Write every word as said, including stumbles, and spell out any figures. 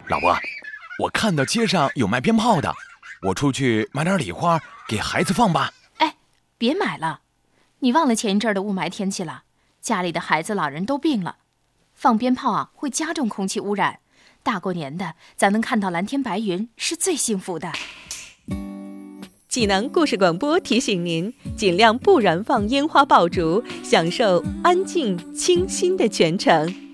老婆，我看到街上有卖鞭炮的，我出去买点礼花给孩子放吧。 哎，别买了，你忘了前一阵的雾霾天气了，家里的孩子老人都病了，放鞭炮啊会加重空气污染。大过年的，咱能看到蓝天白云是最幸福的。 济南故事广播提醒您，尽量不燃放烟花爆竹，享受安静清新的全程。